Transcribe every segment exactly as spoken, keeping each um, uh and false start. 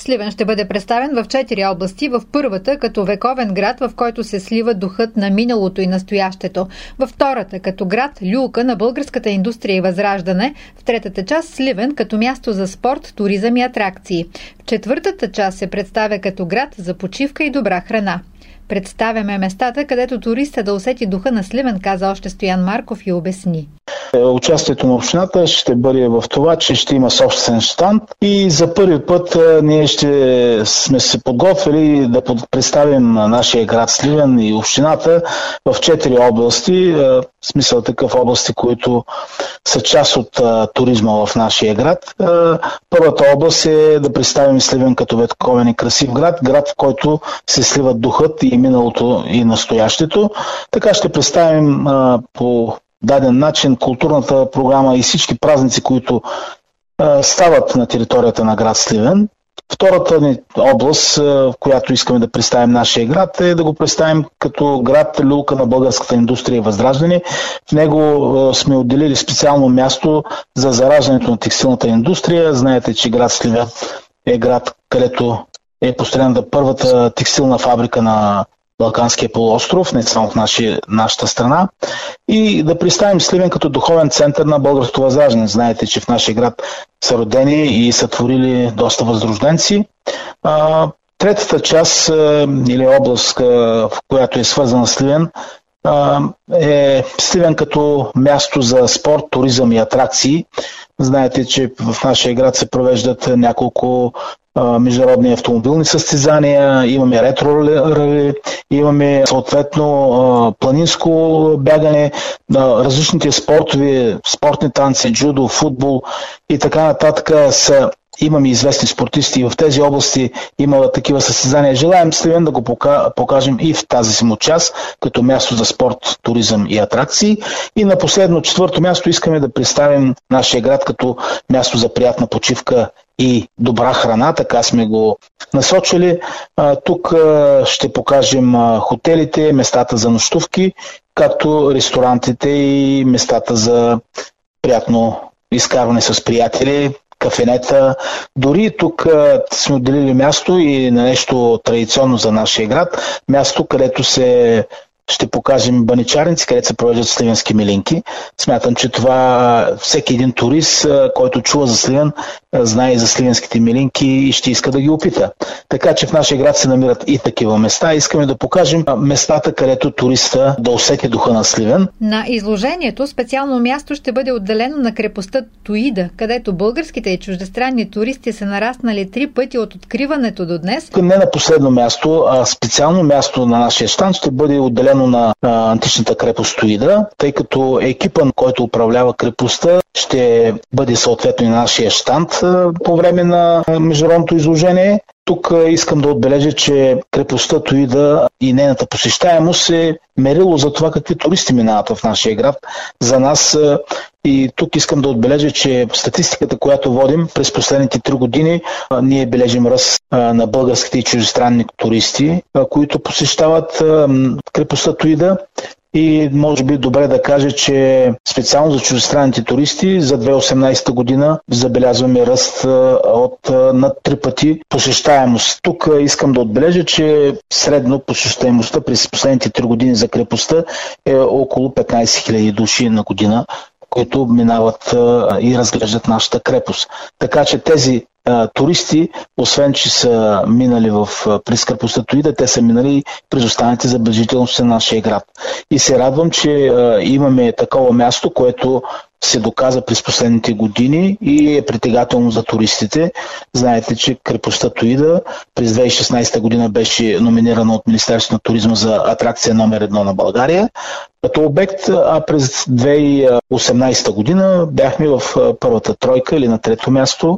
Сливен ще бъде представен в четири области, в първата като вековен град, в който се слива духът на миналото и настоящето, във втората като град люлка на българската индустрия и възраждане, в третата част Сливен като място за спорт, туризъм и атракции. В четвъртата част се представя като град за почивка и добра храна. Представяме местата, където туриста да усети духа на Сливен, каза още Стоян Марков и обясни. Участието на общината ще бъде в това, че ще има собствен щанд и за първи път ние ще сме се подготвили да представим нашия град Сливен и общината в четири области, в смисъл такъв области, които са част от туризма в нашия град. Първата област е да представим Сливен като вековен и красив град, град, в който се сливат духът и миналото и настоящето. Така ще представим по даден начин културната програма и всички празници, които а, стават на територията на град Сливен. Втората ни област, а, в която искаме да представим нашия град, е да го представим като град люлка на българската индустрия и възраждане. В него а, сме отделили специално място за зараждането на текстилната индустрия. Знаете, че град Сливен е град, където е построена първата текстилна фабрика на Балканския полуостров, не само в наши, нашата страна, и да представим Сливен като духовен център на българското възраждане. Знаете, че в нашия град са родени и са творили доста възрожденци. А, третата част а, или област, а, в която е свързана Сливен, а, е Сливен като място за спорт, туризъм и атракции. Знаете, че в нашия град се провеждат няколко международни автомобилни състезания, имаме ретро рали, имаме съответно планинско бягане, различните спортове, спортни танци, джудо, футбол и така нататък са. Имаме известни спортисти и в тези области има такива състезания. Желаем Сливен да го покажем и в тази си му част, като място за спорт, туризъм и атракции. И на последно, четвърто място, искаме да представим нашия град като място за приятна почивка и добра храна. Така сме го насочили. Тук ще покажем хотелите, местата за нощувки, както ресторантите и местата за приятно изкарване с приятели, кафенета. Дори тук а, сме отделили място и на нещо традиционно за нашия град. Място, където се ще покажем баничарници, където се провеждат сливенски милинки. Смятам, че това всеки един турист, който чува за Сливен, знае за сливенските милинки и ще иска да ги опита. Така че в нашия град се намират и такива места. Искаме да покажем местата, където туриста да усети духа на Сливен. На изложението специално място ще бъде отделено на крепостта Тоида, където българските и чуждестранни туристи са нараснали три пъти от откриването до днес. Не на последно място, а специално място на нашия щанд ще бъде отделено на античната крепост Тоида, тъй като екипът, който управлява крепостта, ще бъде съответно и на нашия щанд по време на международното изложение. Тук искам да отбележа, че крепостта Тоида и нейната посещаемост е мерило за това какви туристи минават в нашия град. За нас и тук искам да отбележа, че статистиката, която водим през последните три години, ние бележим ръст на българските и чуждестранни туристи, които посещават крепостта Тоида. И може би добре да кажа, че специално за чуждестранните туристи за две хиляди и осемнадесета година забелязваме ръст от над три пъти посещаемост. Тук искам да отбележа, че средно посещаемостта през последните три години за крепостта е около петнадесет хиляди души на година, които минават и разглеждат нашата крепост. Така че тези а, туристи, освен че са минали в през крепостта Тоида, те са минали през останалите забележителности на нашия град. И се радвам, че а, имаме такова място, което се доказа през последните години и е притегателно за туристите. Знаете, че крепостта Тоида през две хиляди и шестнадесета година беше номинирана от Министерството на туризма за атракция номер едно на България като обект, а през две хиляди и осемнадесета година бяхме в първата тройка или на трето място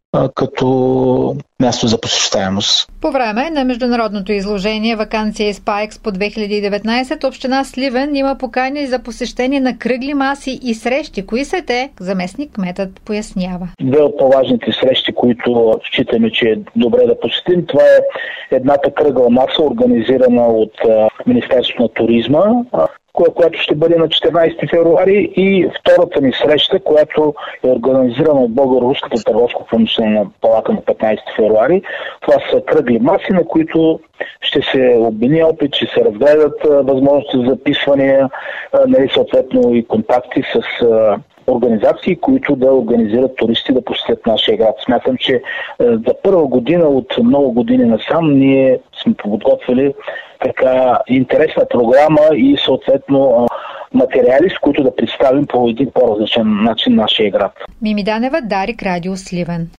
като място за посещаемост. По време на международното изложение Ваканция и спа експо две хиляди и деветнадесета община Сливен има покани за посещение на кръгли маси и срещи. Кои са те? Заместник кметът пояснява. Две от по-важните срещи, които считаме, че е добре да посетим, това е едната кръгла маса, организирана от Министерството на туризма, която ще бъде на четиринадесети февруари, и втората ни среща, която е организирана от Българо-руската търговско-промишлена палата на петнадесети февруари. Това са кръгли маси, на които ще се обмени опит, ще се разгледат възможности за записвания, нали, съответно и контакти с организации, които да организират туристи да посетят нашия град. Смятам, че за първа година от много години насам ние сме подготвили така интересна програма и съответно материали, с които да представим по един по-различен начин нашия град. Мими Данева, Дарик, Радио Сливен.